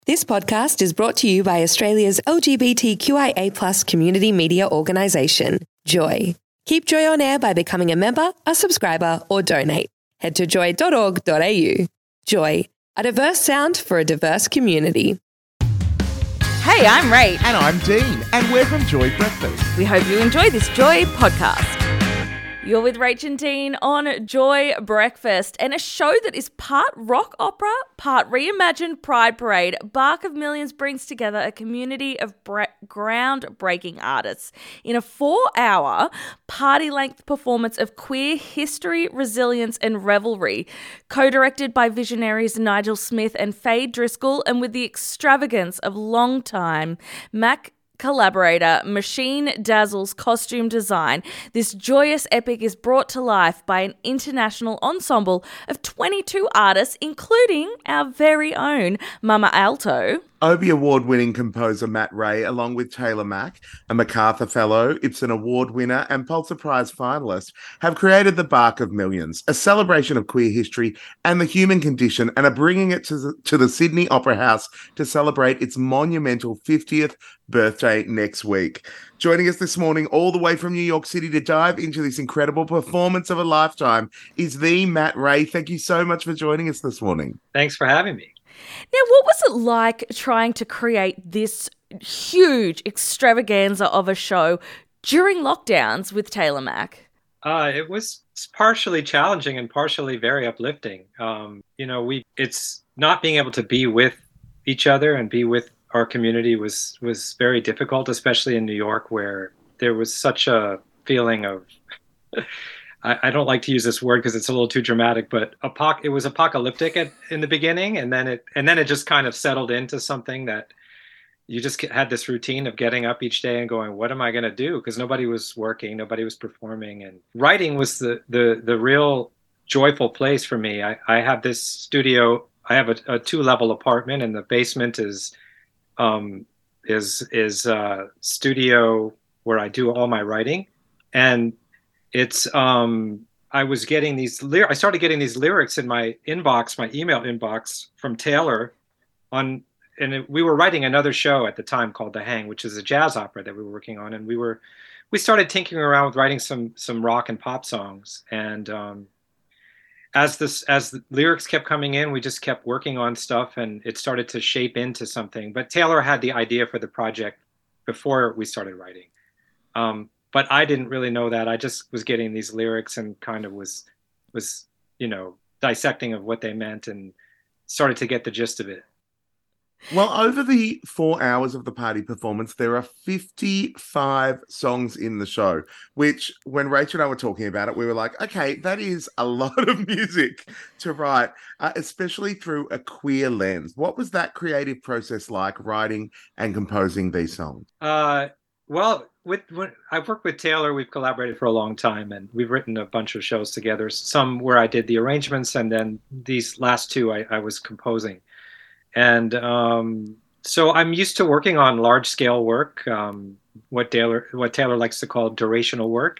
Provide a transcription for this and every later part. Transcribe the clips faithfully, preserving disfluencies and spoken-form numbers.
This podcast is brought to you by Australia's L G B T Q I A plus community media organisation, Joy. Keep Joy on air by becoming a member, a subscriber, or donate. Head to joy dot org dot a u. Joy, a diverse sound for a diverse community. Hey, I'm Rach. And I'm Dean, and we're from Joy Breakfast. We hope you enjoy this Joy podcast. You're with Rach and Dean on Joy Breakfast, and a show that is part rock opera, part reimagined Pride Parade. Bark of Millions brings together a community of bre- groundbreaking artists in a four-hour party-length performance of queer history, resilience, and revelry, co-directed by visionaries Nigel Smith and Faye Driscoll, and with the extravagance of long-time Mac collaborator Machine Dazzle's costume design. This joyous epic is brought to life by an international ensemble of twenty-two artists, including our very own Mama Alto, Obie Award-winning composer Matt Ray, along with Taylor Mack, a MacArthur Fellow, Ibsen Award winner, and Pulitzer Prize finalist, have created the Bark of Millions, a celebration of queer history and the human condition, and are bringing it to the, to the Sydney Opera House to celebrate its monumental fiftieth birthday next week. Joining us this morning, all the way from New York City, to dive into this incredible performance of a lifetime is the Matt Ray. Thank you so much for joining us this morning. Thanks for having me. Now, what was it like trying to create this huge extravaganza of a show during lockdowns with Taylor Mack? Uh, it was partially challenging and partially very uplifting. Um, you know, we it's not being able to be with each other and be with our community was was very difficult, especially in New York, where there was such a feeling of I, I don't like to use this word because it's a little too dramatic, but apoc- it was apocalyptic at, in the beginning, and then it and then it just kind of settled into something that you just had this routine of getting up each day and going, what am I going to do? Because nobody was working, nobody was performing, and writing was the the the real joyful place for me. I, I have this studio. I have a, a two-level apartment, and the basement is um, is is a studio where I do all my writing, and It's um I was getting these ly- I started getting these lyrics in my inbox, my email inbox from Taylor on and it, we were writing another show at the time called The Hang, which is a jazz opera that we were working on, and we were we started tinkering around with writing some some rock and pop songs, and um as this as the lyrics kept coming in, we just kept working on stuff, and it started to shape into something. But Taylor had the idea for the project before we started writing. Um But I didn't really know that. I just was getting these lyrics and kind of was, was you know, dissecting of what they meant and started to get the gist of it. Well, over the four hours of the party performance, there are fifty-five songs in the show, which when Rachel and I were talking about it, we were like, okay, that is a lot of music to write, uh, especially through a queer lens. What was that creative process like, writing and composing these songs? Uh, well, with when I've worked with Taylor, we've collaborated for a long time, and we've written a bunch of shows together. Some where I did the arrangements, and then these last two I, I was composing. And um, so I'm used to working on large scale work, um, what Taylor what Taylor likes to call durational work.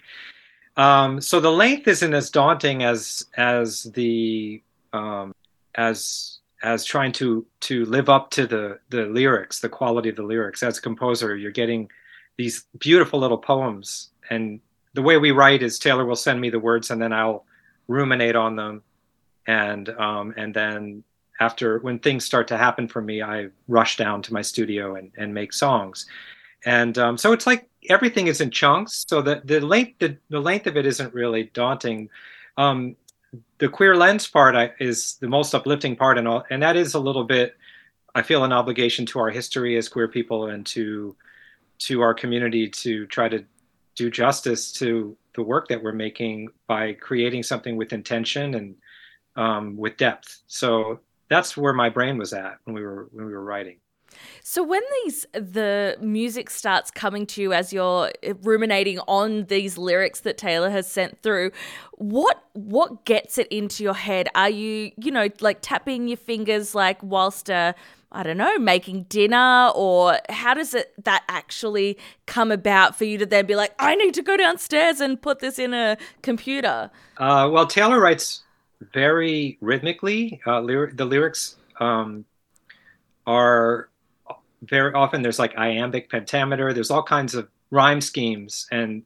Um, so the length isn't as daunting as as the um, as as trying to to live up to the the lyrics, the quality of the lyrics. As a composer, you're getting these beautiful little poems, and the way we write is Taylor will send me the words, and then I'll ruminate on them, and um, and then after, when things start to happen for me, I rush down to my studio and, and make songs, and um, so it's like everything is in chunks. So the the length the, the length of it isn't really daunting. Um, the queer lens part I, is the most uplifting part, and all, and that is a little bit. I feel an obligation to our history as queer people and to to our community to try to do justice to the work that we're making by creating something with intention and um, with depth. So that's where my brain was at when we were when we were writing. So when these the music starts coming to you as you're ruminating on these lyrics that Taylor has sent through, what what gets it into your head? Are you, you know, like tapping your fingers like whilst uh, I don't know, making dinner, or how does it that actually come about for you to then be like, I need to go downstairs and put this in a computer? Uh, well, Taylor writes very rhythmically. Uh, lyr- the lyrics um, are very often, there's like iambic pentameter, there's all kinds of rhyme schemes. And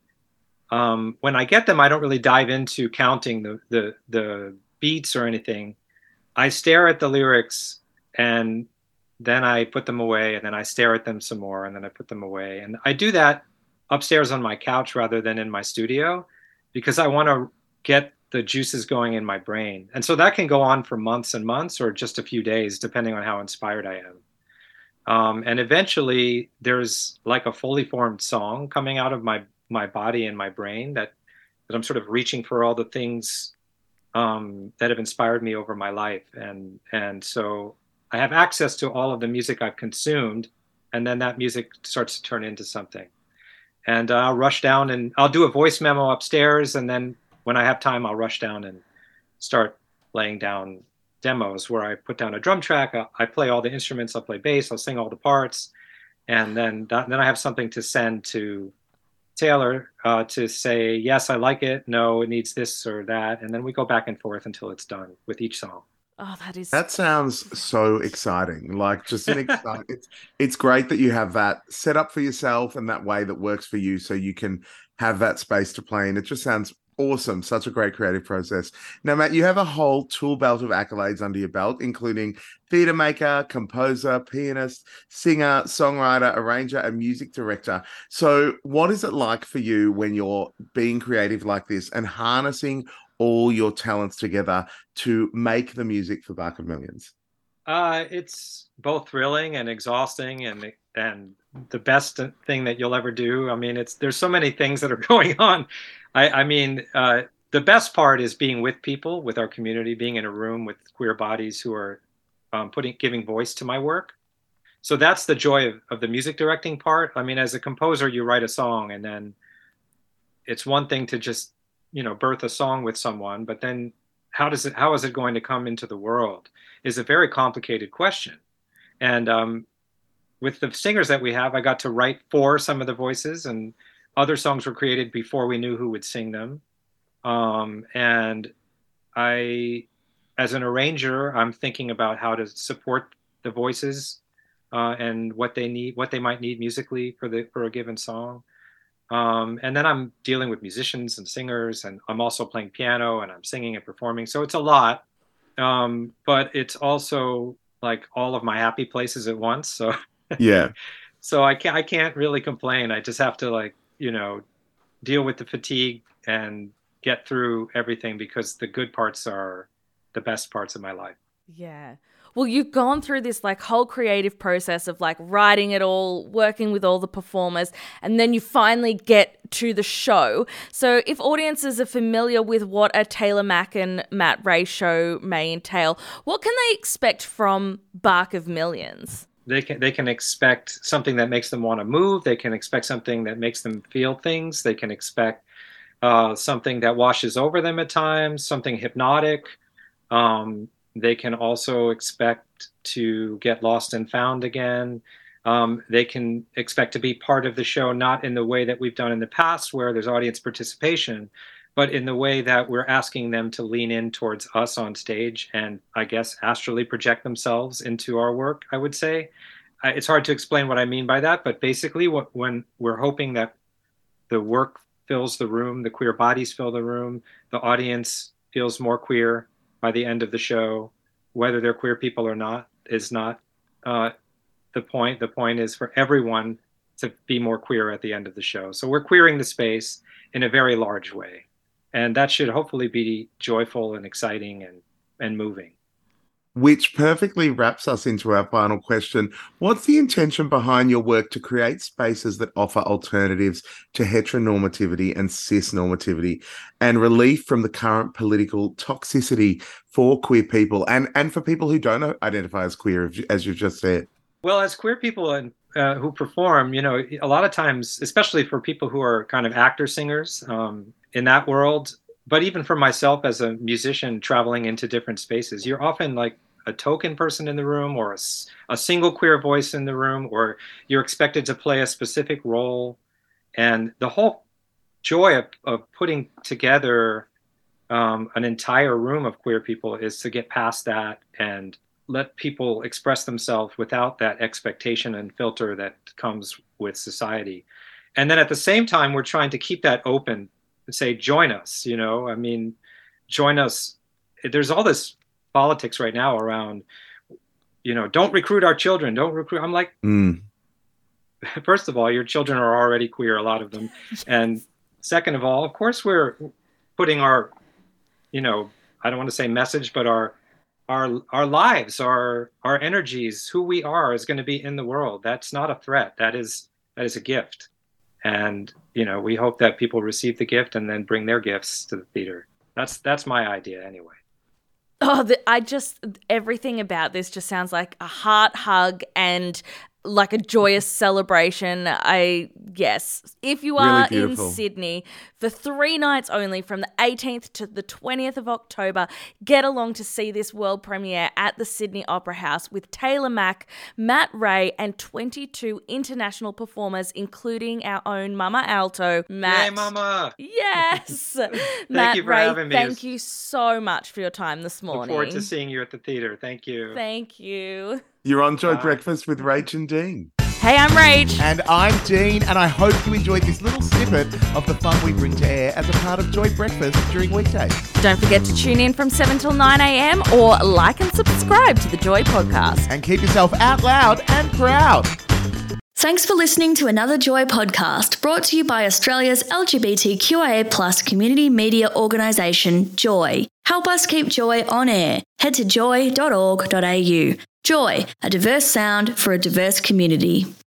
um, when I get them, I don't really dive into counting the, the, the beats or anything. I stare at the lyrics and then I put them away, and then I stare at them some more, and then I put them away. And I do that upstairs on my couch rather than in my studio because I want to get the juices going in my brain. And so that can go on for months and months or just a few days, depending on how inspired I am. Um, and eventually there's like a fully formed song coming out of my, my body and my brain that, that I'm sort of reaching for all the things um, that have inspired me over my life. And, and so I have access to all of the music I've consumed, and then that music starts to turn into something. And uh, I'll rush down and I'll do a voice memo upstairs. And then when I have time, I'll rush down and start laying down demos where I put down a drum track. I, I play all the instruments. I'll play bass. I'll sing all the parts. And then, that, then I have something to send to Taylor uh, to say, yes, I like it. No, it needs this or that. And then we go back and forth until it's done with each song. Oh, that is That sounds so exciting. Like just an exciting. It's it's great that you have that set up for yourself and that way that works for you, so you can have that space to play. And it just sounds awesome. Such a great creative process. Now, Matt, you have a whole tool belt of accolades under your belt, including theatre maker, composer, pianist, singer, songwriter, arranger, and music director. So, what is it like for you when you're being creative like this and harnessing all your talents together to make the music for Bark of Millions? Uh, it's both thrilling and exhausting, and and the best thing that you'll ever do. I mean, it's there's so many things that are going on. I, I mean, uh, the best part is being with people, with our community, being in a room with queer bodies who are um, putting giving voice to my work. So that's the joy of, of the music directing part. I mean, as a composer, you write a song, and then it's one thing to just you know birth a song with someone, but then how does it how is it going to come into the world is a very complicated question. And um, with the singers that we have, I got to write for some of the voices, and other songs were created before we knew who would sing them. Um, and I, as an arranger, I'm thinking about how to support the voices uh, and what they need, what they might need musically for the for a given song. Um, and then I'm dealing with musicians and singers, and I'm also playing piano, and I'm singing and performing. So it's a lot, um, but it's also like all of my happy places at once. So Yeah. so I can't I can't really complain. I just have to like you know deal with the fatigue and get through everything, because the good parts are the best parts of my life. Yeah. Well, you've gone through this like whole creative process of like writing it all, working with all the performers, and then you finally get to the show. So if audiences are familiar with what a Taylor Mack and Matt Ray show may entail, what can they expect from Bark of Millions? They can they can expect something that makes them want to move. They can expect something that makes them feel things. They can expect uh, something that washes over them at times, something hypnotic. Um, They can also expect to get lost and found again. Um, they can expect to be part of the show, not in the way that we've done in the past, where there's audience participation, but in the way that we're asking them to lean in towards us on stage and, I guess, astrally project themselves into our work, I would say. Uh, it's hard to explain what I mean by that, but basically what, when we're hoping that the work fills the room, the queer bodies fill the room, the audience feels more queer by the end of the show. Whether they're queer people or not is not uh, the point. The point is for everyone to be more queer at the end of the show. So we're queering the space in a very large way. And that should hopefully be joyful and exciting and, and moving. Which perfectly wraps us into our final question. What's the intention behind your work to create spaces that offer alternatives to heteronormativity and cisnormativity, and relief from the current political toxicity for queer people and, and for people who don't identify as queer, as you've just said? Well, as queer people and uh, who perform, you know, a lot of times, especially for people who are kind of actor singers um, in that world, but even for myself as a musician traveling into different spaces, you're often like a token person in the room, or a, a single queer voice in the room, or you're expected to play a specific role. And the whole joy of, of putting together um, an entire room of queer people is to get past that and let people express themselves without that expectation and filter that comes with society. And then at the same time, we're trying to keep that open and say, join us, you know, I mean, join us. There's all this politics right now around, you know, don't recruit our children, don't recruit. I'm like, Mm. first of all, your children are already queer, a lot of them. And second of all, of course, we're putting our, you know, I don't want to say message, but our, our, our lives, our, our energies, who we are is going to be in the world. That's not a threat. That is, that is a gift. And, you know, we hope that people receive the gift and then bring their gifts to the theater. That's, that's my idea anyway. Oh, the, I just, everything about this just sounds like a heart hug and like a joyous celebration. I, yes, if you are Really in beautiful. Sydney for three nights only from the eighteenth to the twentieth of October, get along to see this world premiere at the Sydney Opera House with Taylor Mack, Matt Ray, and twenty-two international performers, including our own Mama Alto, Matt. Yay, Mama! Yes. Thank Matt you for Ray, having me. thank you so much for your time this morning. Look forward to seeing you at the theater. Thank you. Thank you. You're on Joy Bye. Breakfast with Rach and Dean. Hey, I'm Rach. And I'm Dean, and I hope you enjoyed this little snippet of the fun we bring to air as a part of Joy Breakfast during weekdays. Don't forget to tune in from seven till nine a.m. or like and subscribe to the Joy podcast. And keep yourself out loud and proud. Thanks for listening to another Joy podcast brought to you by Australia's L G B T Q I A plus community media organisation, Joy. Help us keep Joy on air. Head to joy dot org dot a u. Joy, a diverse sound for a diverse community.